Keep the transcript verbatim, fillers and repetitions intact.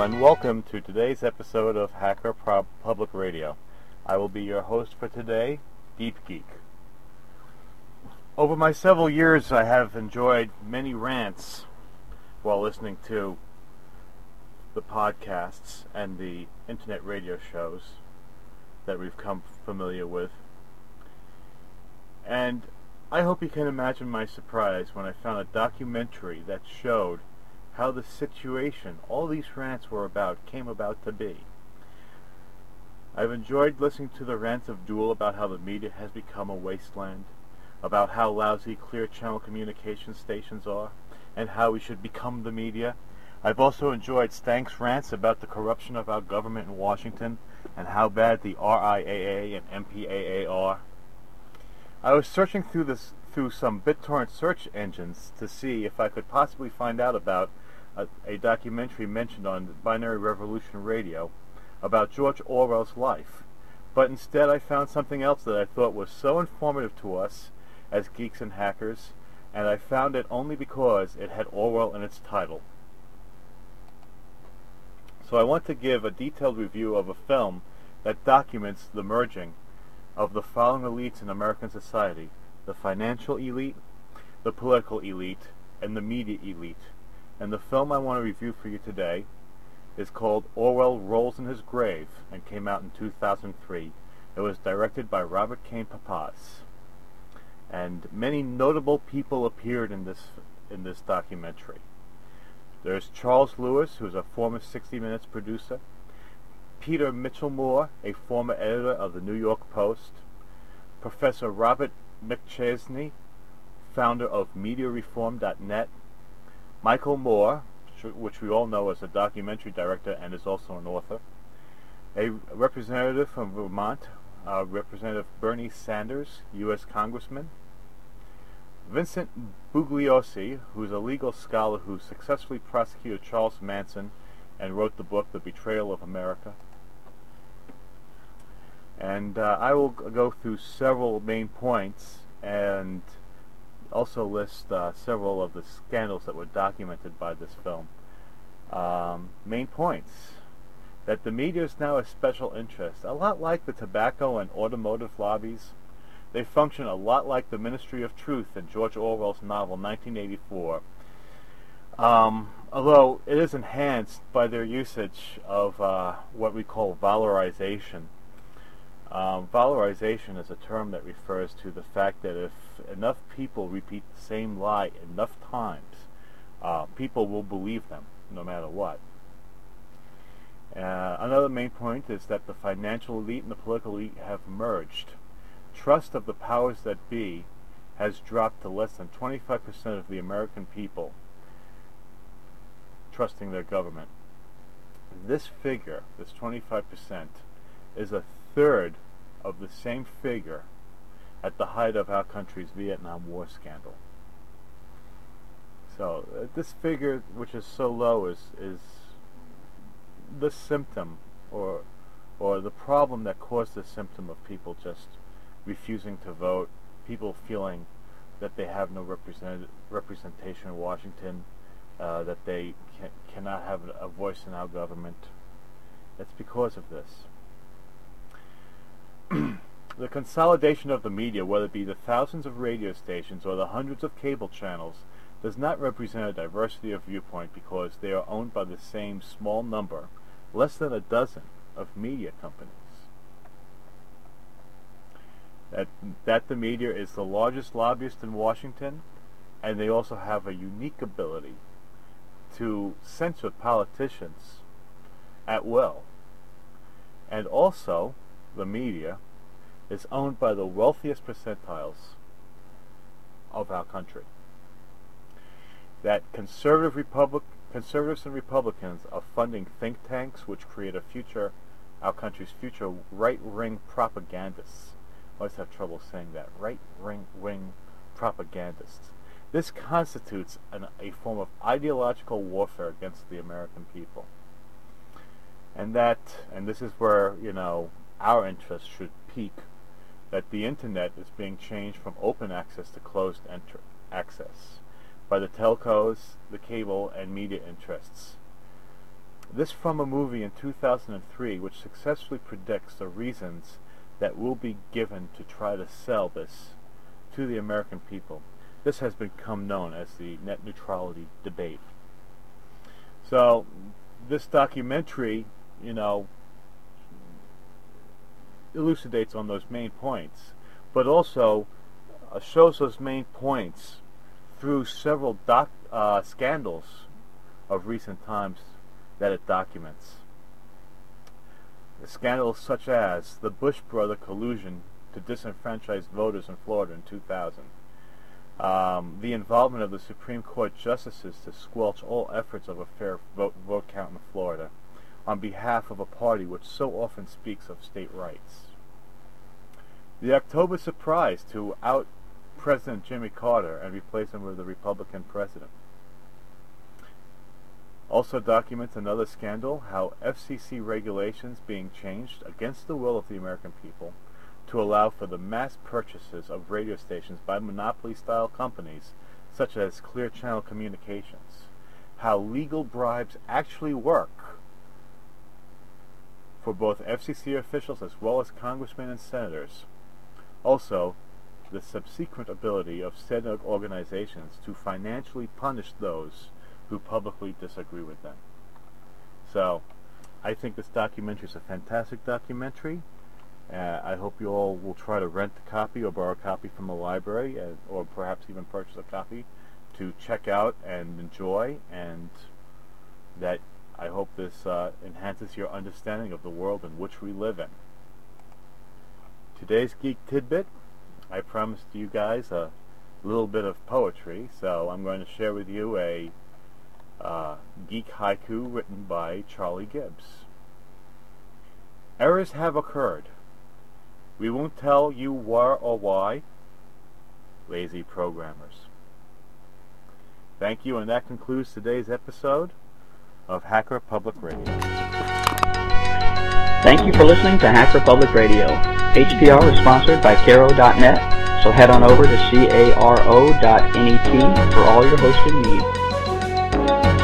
and welcome to today's episode of Hacker Pro- Public Radio. I will be your host for today, Deep Geek. Over my several years, I have enjoyed many rants while listening to the podcasts and the internet radio shows that we've come familiar with. And I hope you can imagine my surprise when I found a documentary that showed how the situation all these rants were about came about to be. I've enjoyed listening to the rants of Duel about how the media has become a wasteland, about how lousy clear channel communication stations are, and how we should become the media. I've also enjoyed Stank's rants about the corruption of our government in Washington and how bad the R I A A and M P A A are. I was searching through this through some BitTorrent search engines to see if I could possibly find out about a, a documentary mentioned on Binary Revolution Radio about George Orwell's life. But instead I found something else that I thought was so informative to us as geeks and hackers, and I found it only because it had Orwell in its title. So I want to give a detailed review of a film that documents the merging of the following elites in American society: the financial elite, the political elite, and the media elite. And the film I want to review for you today is called Orwell Rolls in His Grave and came out in two thousand three. It was directed by Robert Kane Pappas. And many notable people appeared in this in this documentary. There's Charles Lewis, who's a former sixty minutes producer, Peter Mitchell-Moore, a former editor of the New York Post, Professor Robert McChesney, founder of Media Reform dot net, Michael Moore, which we all know as a documentary director and is also an author, a representative from Vermont, uh, Representative Bernie Sanders, U S Congressman, Vincent Bugliosi, who's a legal scholar who successfully prosecuted Charles Manson and wrote the book The Betrayal of America. And uh, I will g- go through several main points and also list uh, several of the scandals that were documented by this film. Um, main points: that the media is now a special interest, a lot like the tobacco and automotive lobbies. They function a lot like the Ministry of Truth in George Orwell's novel nineteen eighty-four. Um, although it is enhanced by their usage of uh, what we call valorization. Um, valorization is a term that refers to the fact that if enough people repeat the same lie enough times, uh, people will believe them, no matter what. Uh, another main point is that the financial elite and the political elite have merged. Trust of the powers that be has dropped to less than twenty-five percent of the American people trusting their government. This figure, this twenty-five percent, is a third of the same figure at the height of our country's Vietnam War scandal. So uh, this figure, which is so low, is is the symptom or or the problem that caused the symptom of people just refusing to vote, people feeling that they have no represent- representation in Washington, uh, that they can, cannot have a voice in our government. It's because of this. The consolidation of the media, whether it be the thousands of radio stations or the hundreds of cable channels, does not represent a diversity of viewpoint because they are owned by the same small number, less than a dozen, of media companies. That, that the media is the largest lobbyist in Washington, and they also have a unique ability to censor politicians at will. And also, the media is owned by the wealthiest percentiles of our country. That conservative Republic, conservatives and Republicans are funding think tanks which create a future, our country's future right-wing propagandists. I always have trouble saying that. Right-wing propagandists. This constitutes an, a form of ideological warfare against the American people. And that, and this is where, you know, our interest should peak, that the internet is being changed from open access to closed enter- access by the telcos, the cable, and media interests. This from a movie in two thousand three which successfully predicts the reasons that will be given to try to sell this to the American people. This has become known as the net neutrality debate. So this documentary, you know, elucidates on those main points, but also uh, shows those main points through several doc, uh, scandals of recent times that it documents. Scandals such as the Bush brother collusion to disenfranchise voters in Florida in two thousand, um, the involvement of the Supreme Court justices to squelch all efforts of a fair vote, vote count in Florida on behalf of a party which so often speaks of state rights. The October surprise to out President Jimmy Carter and replace him with a Republican president. Also documents another scandal, how F C C regulations being changed against the will of the American people to allow for the mass purchases of radio stations by monopoly-style companies such as Clear Channel Communications. How legal bribes actually work for both F C C officials as well as congressmen and senators. Also, the subsequent ability of said organizations to financially punish those who publicly disagree with them. So, I think this documentary is a fantastic documentary. Uh, I hope you all will try to rent a copy or borrow a copy from the library, uh, or perhaps even purchase a copy to check out and enjoy, and that I hope this uh, enhances your understanding of the world in which we live in. Today's Geek Tidbit, I promised you guys a little bit of poetry, so I'm going to share with you a uh, geek haiku written by Charlie Gibbs. Errors have occurred. We won't tell you where or why. Lazy programmers. Thank you, and that concludes today's episode of Hacker Public Radio. Thank you for listening to Hacker Public Radio. H P R is sponsored by Caro dot net, so head on over to caro dot net for all your hosting needs.